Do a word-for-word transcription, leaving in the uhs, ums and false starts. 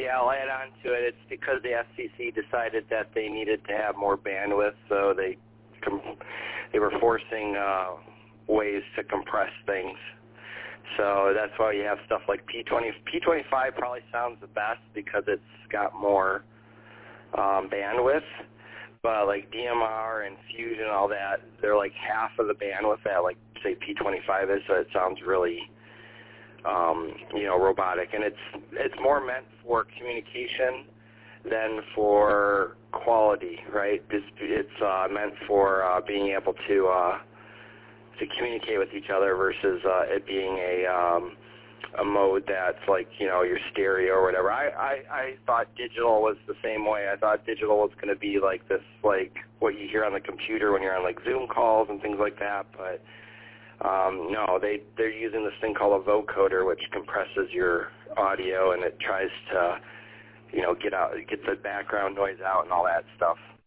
yeah, I'll add on to it. It's because the F C C decided that they needed to have more bandwidth, so they com- they were forcing uh, ways to compress things. So that's why you have stuff like P twenty. P twenty-five probably sounds the best because it's got more um, bandwidth. But like D M R and Fusion and all that, they're like half of the bandwidth that like say P twenty-five is. So it sounds really, um, you know, robotic. And it's it's more meant for communication than for quality, right? It's, it's uh, meant for uh, being able to. Uh, to communicate with each other versus uh, it being a um, a mode that's like, you know, your stereo or whatever. I, I, I thought digital was the same way. I thought digital was going to be like this, like what you hear on the computer when you're on like Zoom calls and things like that. But um, no, they, they're using this thing called a vocoder, which compresses your audio and it tries to, you know, get out, get the background noise out and all that stuff.